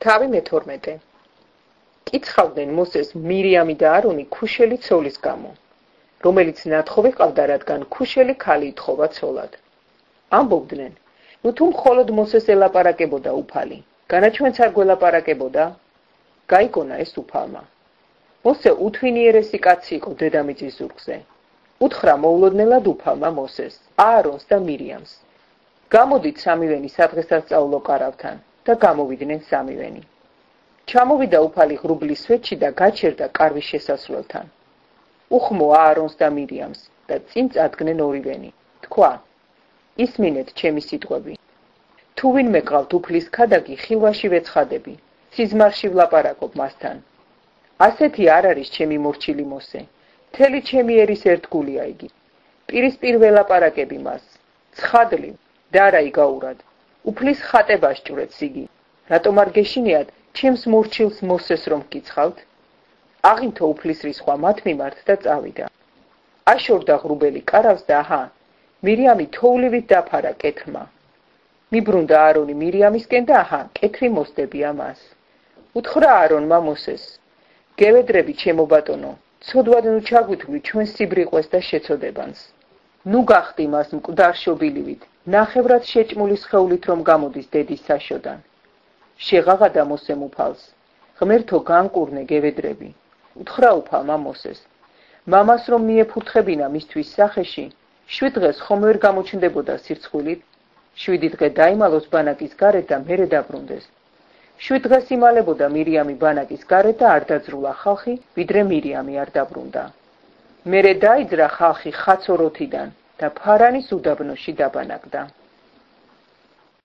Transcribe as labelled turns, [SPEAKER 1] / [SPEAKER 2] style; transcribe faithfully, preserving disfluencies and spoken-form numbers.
[SPEAKER 1] თავი მეთორმეტე. კიცხავდნენ მოსეს მირიამი და არონი ქუშელი ცოლის გამო, რომელიც ნათხოვი ყავდა, რადგან ქუშელი ქალი ითხოვა ცოლად. ამბობდნენ, ნუ თუ მხოლოდ მოსეს ელაპარაკებოდა უფალი, განაჩვენც არ გველაპარაკებოდა? გაიგონა ეს უფალმა. მოსე უთვინიერესი კაცი იყო დედამიწის ზურგზე. უთხრა მოულოდნელად უფალმა მოსეს, აარონს და მირიამს. გამოდით სამივენი სადღესასწაულო კარავთან და გამოვიდნენ სამივენი. ჩამოვიდა უფალი ღრუბლის სვეტში და გაჩერდა კარვის შესასვლელთან. უხმო აარონს და მირიამს და წინ წადგნენ ორივენი. თქვა: ისმინეთ ჩემი სიტყვები. თუ ვინმე გყავთ უფლის ქადაგი, ხილვაში ვეცხადები, სიზმარში ვლაპარაკობ მასთან. ასეთი არ არის ჩემი მორჩილი მოსე. მთელი ჩემი ერის ერთგულია იგი. პირისპირ ველაპარაკები მას. ცხადლი და არა იგაურად. უფლის ხატება სჭვრეთს იგი. რატომ არ გეშინიათ ჩემს მორჩილს მოსეს რომ გკიცხავთ? აღინთო უფლის რისხვა მათ მიმართ და წავიდა. აშორდა ღრუბელი კარავს და აჰა, მირიამი თოვლივით დაფარა კეთრმა. მიბრუნდა არონი მირიამისკენ და აჰა, კეთრი მოსდებია მას. უთხრა არონმა მოსეს: გევედრები ჩემო ბატონო, ცოდვად ნუ ჩაგვითვლი ჩვენ სიბრიყვეს და შეცოდებანს. ნუ გახდი მას მკვდარ შობილივით, ნახევრად შეჭმული სხეულით რომ გამოდის დედის საშოდან. შეღაღადა მოსემ უფალს: ღმერთო განკურნე გევედრები. უთხრა უფალმა მოსეს: მამას რომ მიეფურთხებინა მისთვის სახეში, შვიდ დღეს ხომ ვერ გამოჩნდებოდა სირცხვილით? შვიდი დღე დაიმალოს ბანაკის გარეთ და მერე დაბრუნდეს. შვიდ დღეს იმალებოდა მირიამი ბანაკის გარეთ და არ დაძრულა ხალხი, ვიდრე მირიამი არ დაბრუნდა. მერე დაიძრა ხალხი ხაცოროთიდან და ფარანის უდაბნოში დაბანაკდა.